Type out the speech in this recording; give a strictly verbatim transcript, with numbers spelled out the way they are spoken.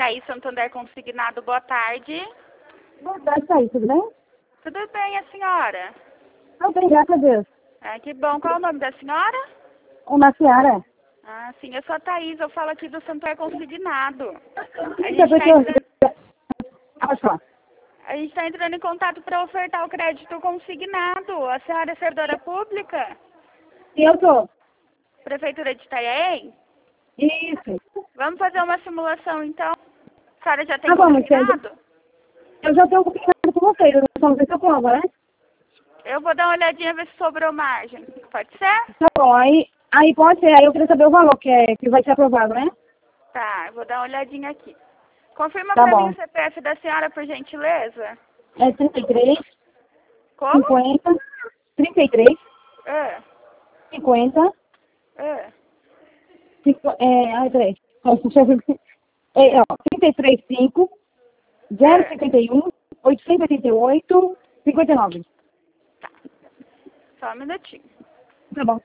Thaís Santander Consignado, boa tarde. Boa tarde, Thaís, tudo bem? Tudo bem, a senhora? Tudo bem, graças a Deus. Ah, que bom. Qual é o nome da senhora? Uma senhora. Ah, sim, eu sou a Thaís, eu falo aqui do Santander Consignado. A Isso é gente está porque entrando, eu... Pode falar. a gente tá entrando em contato para ofertar o crédito consignado. A senhora é servidora pública? E eu tô. Prefeitura de Itanhaém? Isso. Vamos fazer uma simulação, então? A senhora já tem Tá bom, mas consignado? eu já tenho um pouquinho com vocês, eu não sei se eu como, né? Eu vou dar uma olhadinha, ver se sobrou margem. Pode ser? Tá bom, aí, aí pode ser, aí eu queria saber o valor que, é, que vai ser aprovado, né? Tá, eu vou dar uma olhadinha aqui. Confirma Tá para mim bom. o C P F da senhora, por gentileza. É trinta e três, Como? cinquenta, trinta e três, Ah, cinquenta, ah. cinco, é, ai, peraí. Deixa eu ver. É, ó, trinta e três, cinco, zero É. cinquenta e um, oitocentos e oitenta e oito, cinquenta e nove. Só um minutinho. Tá bom.